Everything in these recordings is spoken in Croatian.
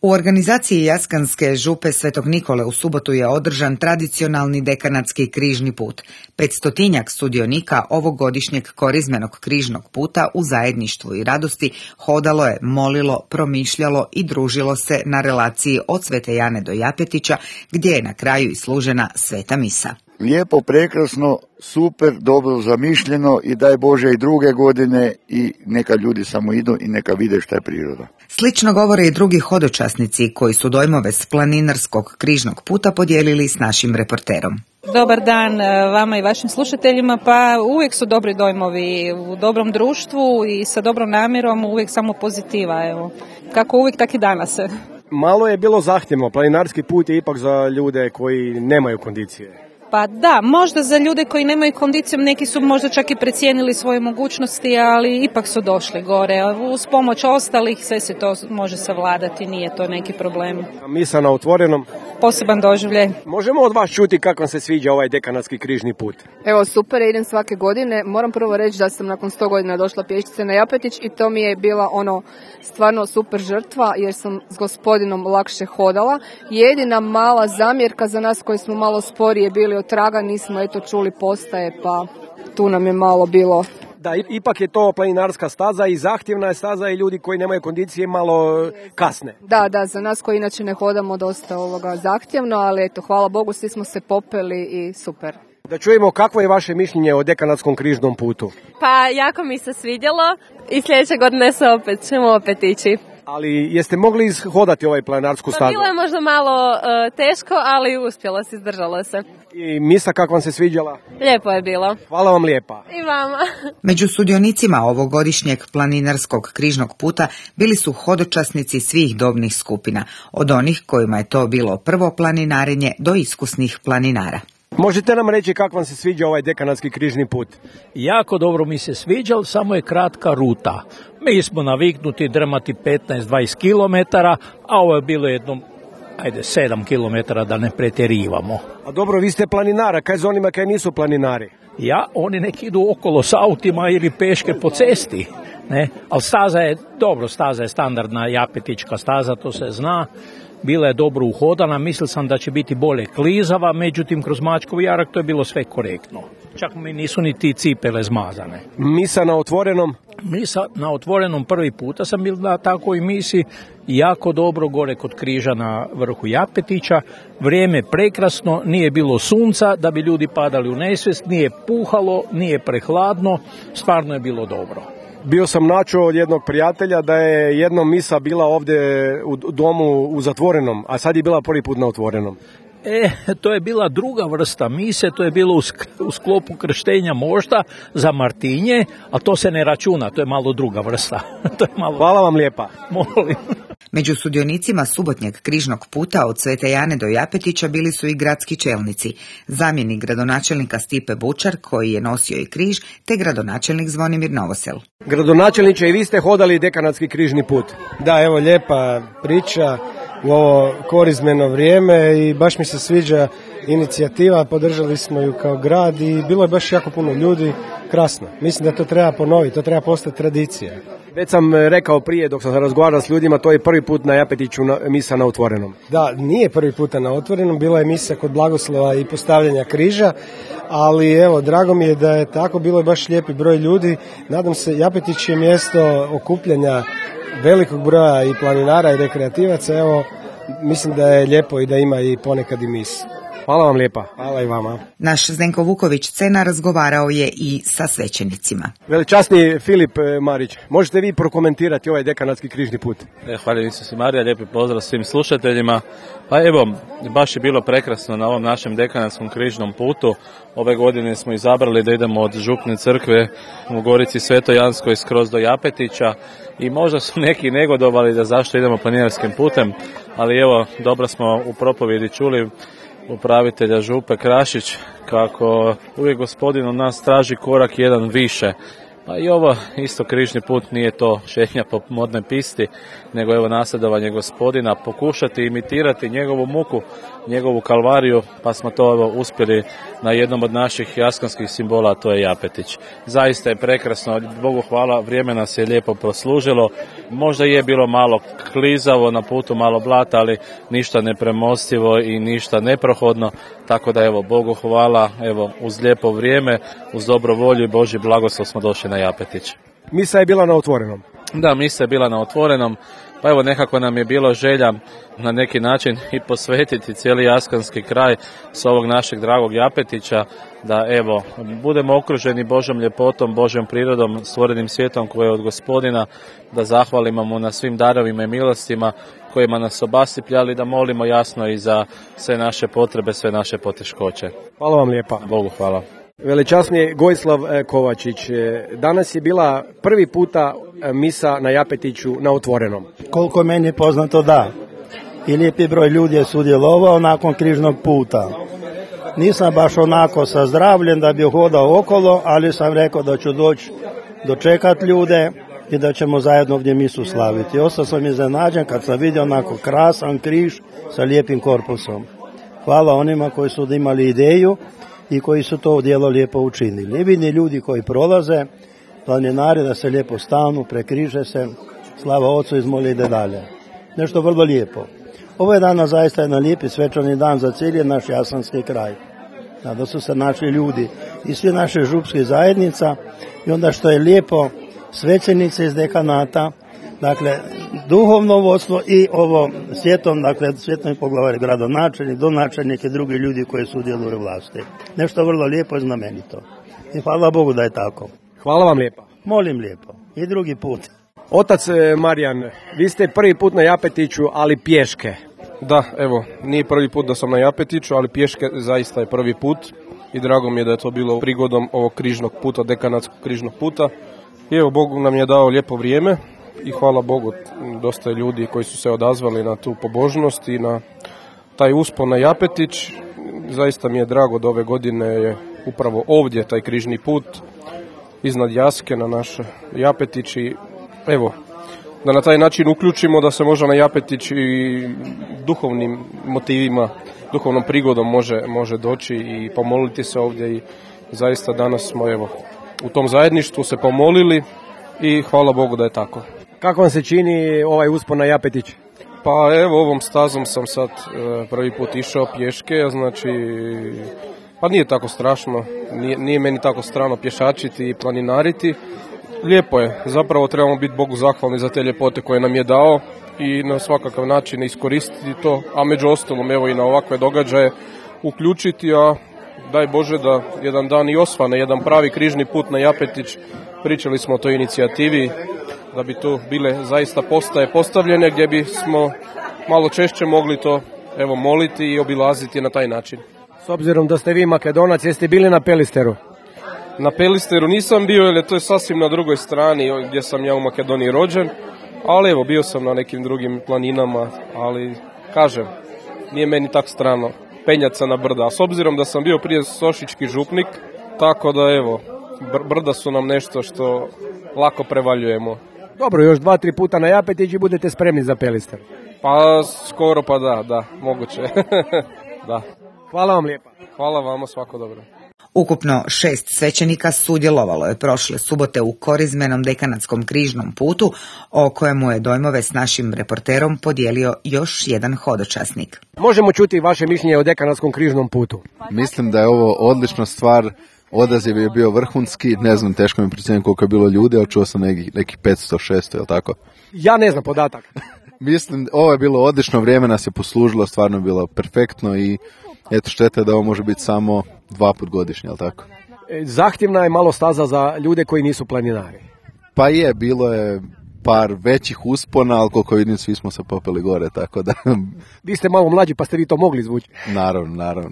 U organizaciji Jaskanske župe Svetog Nikole u subotu je održan tradicionalni dekanatski križni put. 500-tinjak sudionika ovogodišnjeg korizmenog križnog puta u zajedništvu i radosti hodalo je, molilo, promišljalo i družilo se na relaciji od Svete Jane do Japetića, gdje je na kraju i služena sveta misa. Lijepo, prekrasno, super, dobro zamišljeno i daj Bože i druge godine i neka ljudi samo idu i neka vide šta je priroda. Slično govore i drugi hodočasnici koji su dojmove s planinarskog križnog puta podijelili s našim reporterom. Dobar dan vama i vašim slušateljima. Pa uvijek su dobri dojmovi u dobrom društvu i sa dobrom namjerom, uvijek samo pozitiva. Evo. Kako uvijek, tak i danas. Malo je bilo zahtjevno, planinarski put je ipak za ljude koji nemaju kondicije. Pa da, možda za ljude koji nemaju kondiciju, neki su možda čak i precijenili svoje mogućnosti, ali ipak su došli gore. Uz pomoć ostalih sve se to može savladati, nije to neki problem. Misa na otvorenom. Poseban doživljaj. Možemo od vas čuti kako vam se sviđa ovaj dekanatski križni put? Evo, super, idem svake godine. Moram prvo reći da sam nakon 100 godina došla pješice na Japetić i to mi je bila stvarno super žrtva jer sam s gospodinom lakše hodala. Jedina mala zamjerka za nas koji smo malo sporije bili od traga, nismo čuli postaje, pa tu nam je malo bilo. Da, ipak je to planinarska staza i zahtjevna je staza i ljudi koji nemaju kondicije malo kasne. Da, za nas koji inače ne hodamo dosta zahtjevno, ali hvala Bogu, svi smo se popeli i super. Da čujemo kakvo je vaše mišljenje o dekanatskom križnom putu. Pa jako mi se svidjelo i sljedeće godine ćemo opet ići. Ali jeste mogli ishodati ovaj planinarsku stazu? Bilo je možda malo teško, ali uspjelo se, izdržalo se. I misa kako vam se sviđala? Lijepo je bilo. Hvala vam lijepa. I vama. Među sudionicima ovogodišnjeg planinarskog križnog puta bili su hodočasnici svih dobnih skupina, od onih kojima je to bilo prvo planinarenje do iskusnih planinara. Možete nam reći kako vam se sviđa ovaj dekanatski križni put? Jako dobro mi se sviđa, samo je kratka ruta. Mi smo naviknuti drmati 15-20 km, a ovo je bilo jedno 7 km da ne pretjerivamo. A dobro, vi ste planinara, kaj za onima kaj nisu planinari? Oni neki idu okolo s autima ili peške po cesti. Ne? Ali staza je standardna japetička staza, to se zna. Bila je dobro uhodana, mislio sam da će biti bolje klizava, međutim kroz Mačkov jarak to je bilo sve korektno. Čak mi nisu niti cipele zmazane. Misa na otvorenom? Misa na otvorenom prvi puta sam bil na takvoj misi, jako dobro gore kod križa na vrhu Japetića. Vrijeme prekrasno, nije bilo sunca da bi ljudi padali u nesvijest, nije puhalo, nije prehladno, stvarno je bilo dobro. Bio sam načuo od jednog prijatelja da je jedna misa bila ovdje u domu u zatvorenom, a sad je bila prvi put na otvorenom. To je bila druga vrsta mise, to je bilo u sklopu krštenja možda za Martinje, a to se ne računa, to je malo druga vrsta. Hvala vam lijepa. Molim. Među sudionicima subotnjeg križnog puta od Svete Jane do Japetića bili su i gradski čelnici, zamjenik gradonačelnika Stipe Bučar koji je nosio i križ, te gradonačelnik Zvonimir Novosel. Gradonačelniče, i vi ste hodali dekanatski križni put? Da, evo lijepa priča u ovo korizmeno vrijeme i baš mi se sviđa inicijativa, podržali smo ju kao grad i bilo je baš jako puno ljudi, krasno. Mislim da to treba ponoviti, to treba postati tradicija. Već sam rekao prije dok sam razgovarao s ljudima, to je prvi put na Japetiću misa na otvorenom. Da, nije prvi puta na otvorenom, bila je misa kod blagoslova i postavljanja križa, ali evo, drago mi je da je tako, bilo je baš lijepi broj ljudi. Nadam se, Japetić je mjesto okupljanja velikog broja i planinara i rekreativaca, evo, mislim da je lijepo i da ima i ponekad i mis. Hvala vam lijepa. Hvala i vama. Naš Zdenko Vuković-Cena razgovarao je i sa svećenicima. Veličasni Filip Marić, možete vi prokomentirati ovaj dekanatski križni put? Hvala Isus i Marija, lijepi pozdrav svim slušateljima. Pa evo, baš je bilo prekrasno na ovom našem dekanatskom križnom putu. Ove godine smo izabrali da idemo od Župne crkve u Gorici Svetojanskoj skroz do Japetića i možda su neki negodovali da zašto idemo planinarskim putem, ali evo, dobro smo u propovjedi čuli upravitelja Župe Krašić kako uvijek Gospodin od nas traži korak jedan više Pa i ovo isto križni put nije to šetnja po modnoj pisti, nego evo nasljedovanje Gospodina, pokušati imitirati njegovu muku, njegovu kalvariju, pa smo to evo uspjeli na jednom od naših jaskanskih simbola, a to je Japetić. Zaista je prekrasno, Bogu hvala, vrijeme nas je lijepo proslužilo, možda je bilo malo klizavo na putu, malo blata, ali ništa nepremostivo i ništa neprohodno, tako da evo Bogu hvala, evo uz lijepo vrijeme, uz dobru volju i Božji blagoslov smo došli na Japetić. Misa je bila na otvorenom. Da, misa je bila na otvorenom, pa evo nekako nam je bilo želja na neki način i posvetiti cijeli jaskanski kraj s ovog našeg dragog Japetića, da evo budemo okruženi Božjom ljepotom, Božjom prirodom, stvorenim svijetom koje je od Gospodina, da zahvalimo mu na svim darovima i milostima kojima nas obasipljali, da molimo jasno i za sve naše potrebe, sve naše poteškoće. Hvala vam lijepa. Bogu hvala. Velečasni Gojislav Kovačić, danas je bila prvi puta misa na Japetiću na otvorenom. Koliko meni je poznato, da. I lijepi broj ljudi je sudjelovao nakon križnog puta. Nisam baš onako sa zdravljem da bi hodao okolo, ali sam rekao da ću doći dočekat ljude i da ćemo zajedno ovdje misu slaviti. Ostao sam iznenađen kad sam vidio onako krasan križ sa lijepim korpusom. Hvala onima koji su imali ideju i koji su to djelo lijepo učinili. I vidni ljudi koji prolaze, planinari, da se lijepo stanu, prekriže se, slava Ocu, izmoli ide dalje. Nešto vrlo lijepo. Ovo je danas zaista jedan lijepi svečani dan za cijeli naš jasanski kraj. Da su se našli ljudi i svi naše župske zajednica i onda što je lijepo, svećenice iz dekanata, dakle duhovno vodstvo i ovo svjetom, dakle svjetom poglavar, gradonačelnik, donačelnik i drugi ljudi koji sudjeluju u vlasti. Nešto vrlo lijepo i znamenito. I hvala Bogu da je tako. Hvala vam lijepa. Molim lijepo. I drugi put. Otac Marijan, vi ste prvi put na Japetiću, ali pješke. Da, evo, nije prvi put da sam na Japetiću, ali pješke zaista je prvi put i drago mi je da je to bilo prigodom ovog križnog puta, dekanatskog križnog puta. I evo, Bog nam je dao lijepo vrijeme i hvala Bogu, dosta je ljudi koji su se odazvali na tu pobožnost i na taj uspon na Japetić. Zaista mi je drago da ove godine je upravo ovdje taj križni put iznad Jaske na naš Japetić i evo, da na taj način uključimo da se može na Japetić i duhovnim motivima, duhovnom prigodom može doći i pomoliti se ovdje i zaista danas smo evo u tom zajedništvu se pomolili i hvala Bogu da je tako. Kako vam se čini ovaj uspon na Japetić? Pa evo, ovom stazom sam sad prvi put išao pješke, znači pa nije tako strašno, nije meni tako strano pješačiti i planinariti. Lijepo je, zapravo trebamo biti Bogu zahvalni za te ljepote koje nam je dao i na svakakav način iskoristiti to, a među ostalom evo i na ovakve događaje uključiti, a daj Bože da jedan dan i osvane, jedan pravi križni put na Japetić. Pričali smo o toj inicijativi, da bi tu bile zaista postaje postavljene gdje bismo malo češće mogli to evo moliti i obilaziti na taj način. S obzirom da ste vi Makedonac, jeste bili na Pelisteru? Na Pelisteru nisam bio, jer to je sasvim na drugoj strani gdje sam ja u Makedoniji rođen, ali evo bio sam na nekim drugim planinama, ali kažem, nije meni tak strano penjat se na brda. A s obzirom da sam bio prije sošički župnik, tako da evo, brda su nam nešto što lako prevaljujemo. Dobro, još 2-3 puta na Japetić i budete spremni za Pelister. Pa skoro pa da, moguće. Da. Hvala vam lijepa. Hvala vama, svako dobro. Ukupno 6 svećenika sudjelovalo je prošle subote u korizmenom dekanatskom križnom putu, o kojemu je dojmove s našim reporterom podijelio još jedan hodočasnik. Možemo čuti vaše mišljenje o dekanatskom križnom putu? Mislim da je ovo odlična stvar, odaziv je bio vrhunski, ne znam, teško mi procijeniti koliko je bilo ljudi, ali čuo sam nekih 500-600, je li tako? Ja ne znam podatak. Mislim, ovo je bilo odlično, vrijeme nas je poslužilo, stvarno je bilo perfektno i eto, šteta je da ovo može biti samo 2 put godišnje, jel tako? Zahtjevna je malo staza za ljude koji nisu planinari. Pa je, bilo je par većih uspona, ali koliko vidim svi smo se popeli gore, tako da... Vi ste malo mlađi pa ste vi to mogli izvući. Naravno.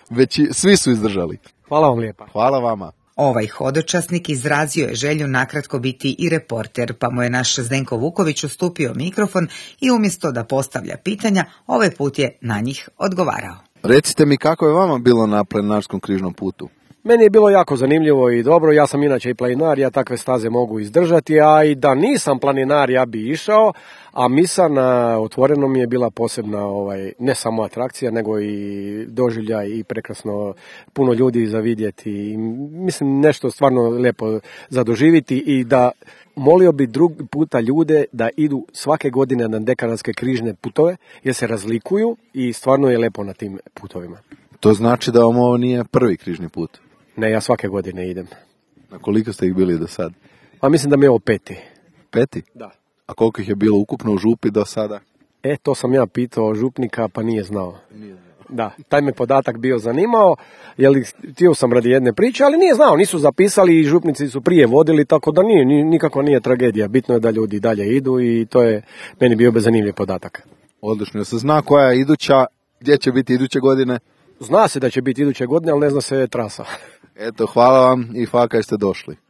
Svi su izdržali. Hvala vam lijepa. Hvala vama. Ovaj hodočasnik izrazio je želju nakratko biti i reporter, pa mu je naš Zdenko Vuković ustupio mikrofon i umjesto da postavlja pitanja, ovaj put je na njih odgovarao. Recite mi kako je vama bilo na planinarskom križnom putu? Meni je bilo jako zanimljivo i dobro, ja sam inače i planinar, ja takve staze mogu izdržati, a i da nisam planinar ja bi išao, a misa na otvorenom je bila posebna, ne samo atrakcija, nego i doživljaj i prekrasno puno ljudi za vidjeti i mislim nešto stvarno lijepo za doživjeti i da molio bi drugi puta ljude da idu svake godine na dekanatske križne putove jer se razlikuju i stvarno je lijepo na tim putovima. To znači da vam ovo nije prvi križni put? Ne, ja svake godine idem. Na koliko ste ih bili do sad? A mislim da mi je ovo 5. 5? Da. A koliko ih je bilo ukupno u župi do sada? To sam ja pitao župnika pa nije znao. Da, taj me podatak bio zanimao, htio sam radi jedne priče, ali nije znao, nisu zapisali i župnici su prije vodili, tako da nikako nije tragedija. Bitno je da ljudi dalje idu i to je meni bio zanimljiv podatak. Odlično, se zna koja je iduća, gdje će biti iduće godine? Zna se da će biti iduće godine, ali ne zna se trasa. Eto, hvala vam i faka ste došli.